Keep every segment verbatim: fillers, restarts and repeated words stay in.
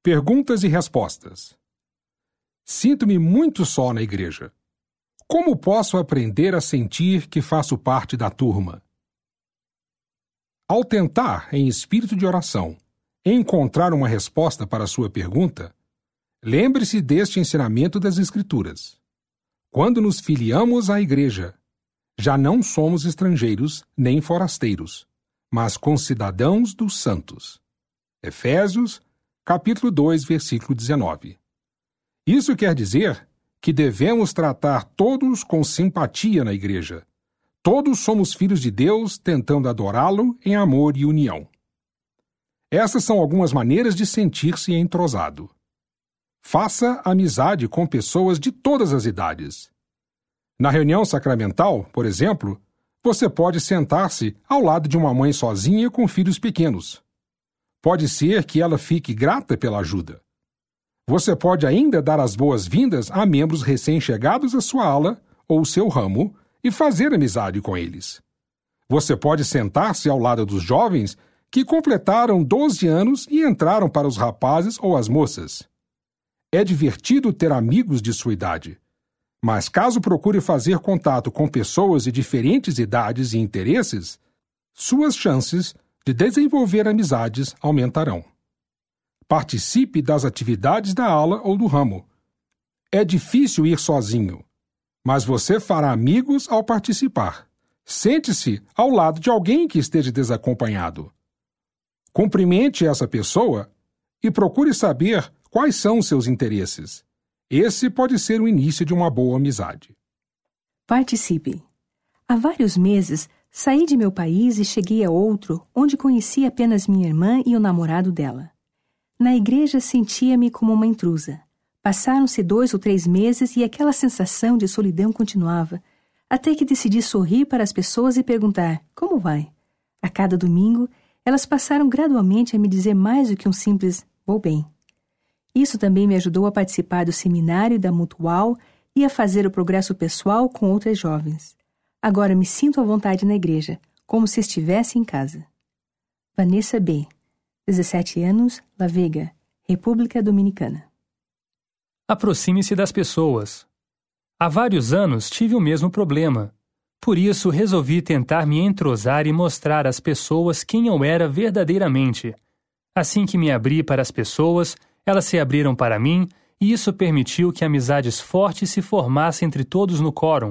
Perguntas e respostas. Sinto-me muito só na igreja. Como posso aprender a sentir que faço parte da turma? Ao tentar, em espírito de oração, encontrar uma resposta para a sua pergunta, lembre-se deste ensinamento das Escrituras. Quando nos filiamos à igreja, já não somos estrangeiros nem forasteiros, mas concidadãos dos santos. Efésios, capítulo dois, versículo dezenove. Isso quer dizer que devemos tratar todos com simpatia na igreja. Todos somos filhos de Deus tentando adorá-lo em amor e união. Essas são algumas maneiras de sentir-se entrosado. Faça amizade com pessoas de todas as idades. Na reunião sacramental, por exemplo, você pode sentar-se ao lado de uma mãe sozinha com filhos pequenos. Pode ser que ela fique grata pela ajuda. Você pode ainda dar as boas-vindas a membros recém-chegados à sua ala ou seu ramo e fazer amizade com eles. Você pode sentar-se ao lado dos jovens que completaram doze anos e entraram para os rapazes ou as moças. É divertido ter amigos de sua idade. Mas caso procure fazer contato com pessoas de diferentes idades e interesses, suas chances de desenvolver amizades aumentarão. Participe das atividades da ala ou do ramo. É difícil ir sozinho, mas você fará amigos ao participar. Sente-se ao lado de alguém que esteja desacompanhado. Cumprimente essa pessoa e procure saber quais são seus interesses. Esse pode ser o início de uma boa amizade. Participe. Há vários meses, saí de meu país e cheguei a outro, onde conheci apenas minha irmã e o namorado dela. Na igreja sentia-me como uma intrusa. Passaram-se dois ou três meses e aquela sensação de solidão continuava, até que decidi sorrir para as pessoas e perguntar, como vai? A cada domingo, elas passaram gradualmente a me dizer mais do que um simples, vou bem. Isso também me ajudou a participar do seminário da Mutual e a fazer o progresso pessoal com outras jovens. Agora me sinto à vontade na igreja, como se estivesse em casa. Vanessa B., dezessete anos, La Vega, República Dominicana. Aproxime-se das pessoas. Há vários anos tive o mesmo problema. Por isso resolvi tentar me entrosar e mostrar às pessoas quem eu era verdadeiramente. Assim que me abri para as pessoas, elas se abriram para mim e isso permitiu que amizades fortes se formassem entre todos no quórum.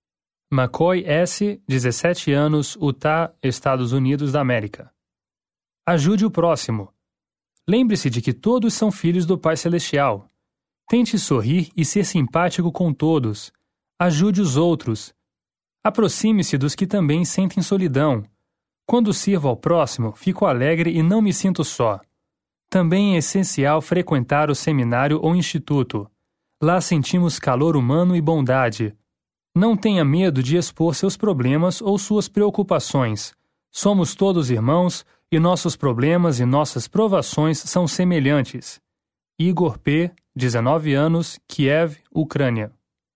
McCoy S., dezessete anos, Utah, Estados Unidos da América. Ajude o próximo. Lembre-se de que todos são filhos do Pai Celestial. Tente sorrir e ser simpático com todos. Ajude os outros. Aproxime-se dos que também sentem solidão. Quando sirvo ao próximo, fico alegre e não me sinto só. Também é essencial frequentar o seminário ou instituto. Lá sentimos calor humano e bondade. Não tenha medo de expor seus problemas ou suas preocupações. Somos todos irmãos e nossos problemas e nossas provações são semelhantes. Igor P., dezenove anos, Kiev, Ucrânia.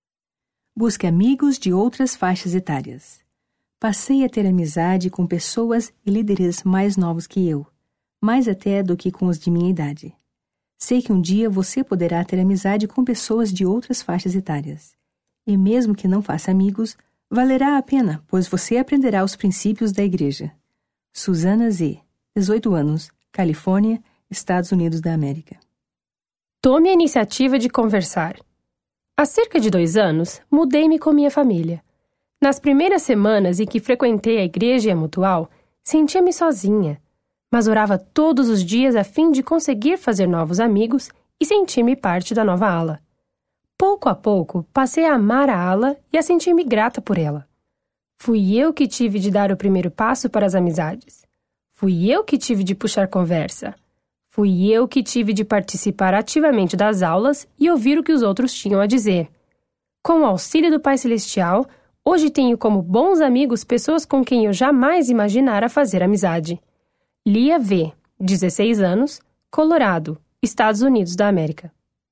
Busque amigos de outras faixas etárias. Passei a ter amizade com pessoas e líderes mais novos que eu, mais até do que com os de minha idade. Sei que um dia você poderá ter amizade com pessoas de outras faixas etárias. E mesmo que não faça amigos, valerá a pena, pois você aprenderá os princípios da igreja. Susana Z., dezoito anos, Califórnia, Estados Unidos da América. Tome a iniciativa de conversar. Há cerca de dois anos, mudei-me com minha família. Nas primeiras semanas em que frequentei a igreja e a Mutual, sentia-me sozinha, mas orava todos os dias a fim de conseguir fazer novos amigos e sentir-me parte da nova ala. Pouco a pouco, passei a amar a ala e a sentir-me grata por ela. Fui eu que tive de dar o primeiro passo para as amizades. Fui eu que tive de puxar conversa. Fui eu que tive de participar ativamente das aulas e ouvir o que os outros tinham a dizer. Com o auxílio do Pai Celestial, hoje tenho como bons amigos pessoas com quem eu jamais imaginara fazer amizade. Lia V., dezesseis anos, Colorado, Estados Unidos da América.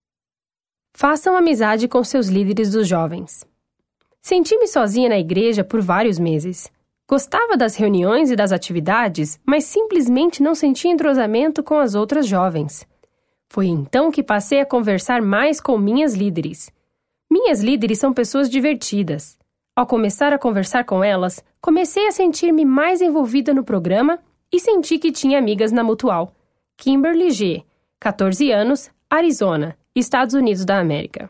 Façam amizade com seus líderes dos jovens. Senti-me sozinha na igreja por vários meses. Gostava das reuniões e das atividades, mas simplesmente não sentia entrosamento com as outras jovens. Foi então que passei a conversar mais com minhas líderes. Minhas líderes são pessoas divertidas. Ao começar a conversar com elas, comecei a sentir-me mais envolvida no programa e senti que tinha amigas na Mutual. Kimberly G., catorze anos, Arizona, Estados Unidos da América.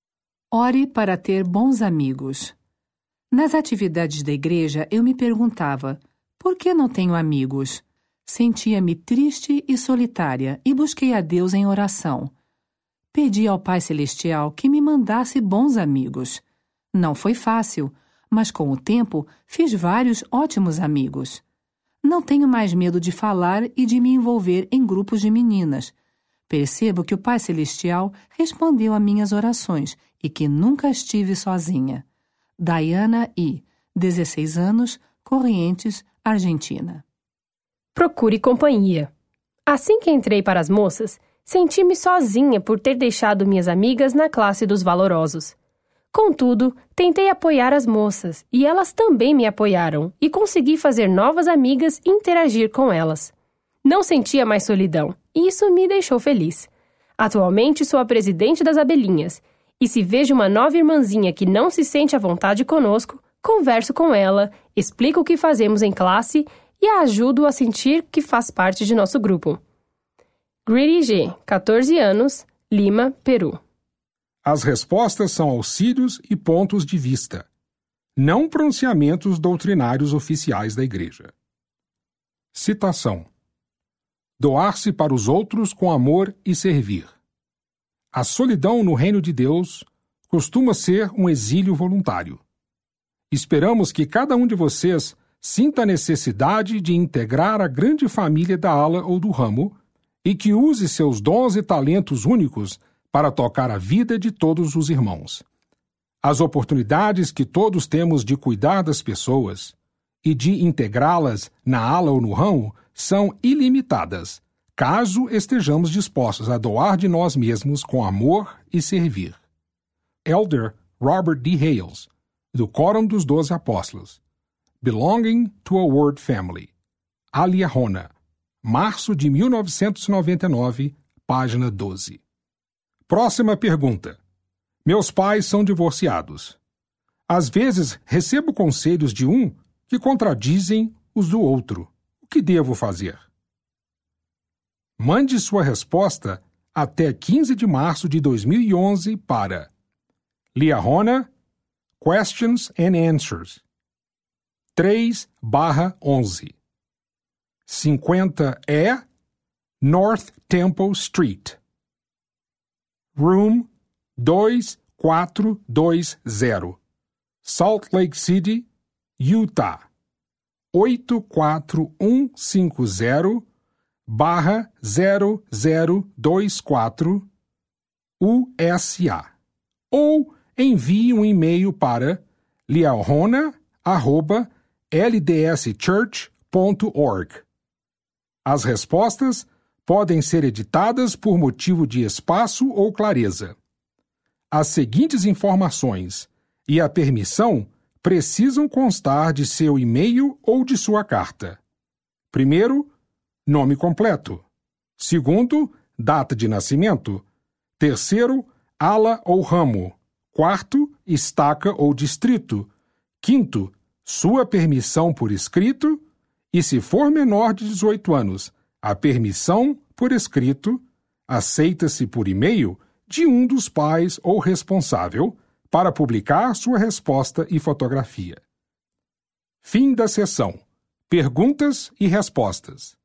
Ore para ter bons amigos. Nas atividades da igreja, eu me perguntava, por que não tenho amigos? Sentia-me triste e solitária e busquei a Deus em oração. Pedi ao Pai Celestial que me mandasse bons amigos. Não foi fácil, mas com o tempo fiz vários ótimos amigos. Não tenho mais medo de falar e de me envolver em grupos de meninas. Percebo que o Pai Celestial respondeu a minhas orações e que nunca estive sozinha. Diana I., dezesseis anos, Corrientes, Argentina. Procure companhia. Assim que entrei para as moças, senti-me sozinha por ter deixado minhas amigas na classe dos valorosos. Contudo, tentei apoiar as moças e elas também me apoiaram e consegui fazer novas amigas e interagir com elas. Não sentia mais solidão e isso me deixou feliz. Atualmente sou a presidente das abelhinhas e se vejo uma nova irmãzinha que não se sente à vontade conosco, converso com ela, explico o que fazemos em classe e a ajudo a sentir que faz parte de nosso grupo. Greedy G., catorze anos, Lima, Peru. As respostas são auxílios e pontos de vista, não pronunciamentos doutrinários oficiais da Igreja. Citação: doar-se para os outros com amor e servir. A solidão no reino de Deus costuma ser um exílio voluntário. Esperamos que cada um de vocês sinta a necessidade de integrar a grande família da ala ou do ramo e que use seus dons e talentos únicos para tocar a vida de todos os irmãos. As oportunidades que todos temos de cuidar das pessoas e de integrá-las na ala ou no ramo são ilimitadas, caso estejamos dispostos a doar de nós mesmos com amor e servir. Elder Robert D. Hales, do Quórum dos Doze Apóstolos. Belonging to a Word Family. Aliahona. Março de mil novecentos e noventa e nove, página doze. Próxima pergunta. Meus pais são divorciados. Às vezes recebo conselhos de um que contradizem os do outro. O que devo fazer? Mande sua resposta até quinze de março de dois mil e onze para Liahona, Questions and Answers, três barra onze, cinquenta E North Temple Street, Room dois quatro dois zero, Salt Lake City, Utah, oito quatro um cinco zero barra zero zero dois quatro U S A, ou envie um e-mail para liahona arroba l d s church ponto org. As respostas podem ser editadas por motivo de espaço ou clareza. As seguintes informações e a permissão precisam constar de seu e-mail ou de sua carta. Primeiro, nome completo. Segundo, data de nascimento. Terceiro, ala ou ramo. Quarto, estaca ou distrito. Quinto, sua permissão por escrito. E se for menor de dezoito anos, a permissão por escrito aceita-se por e-mail de um dos pais ou responsável para publicar sua resposta e fotografia. Fim da sessão. Perguntas e respostas.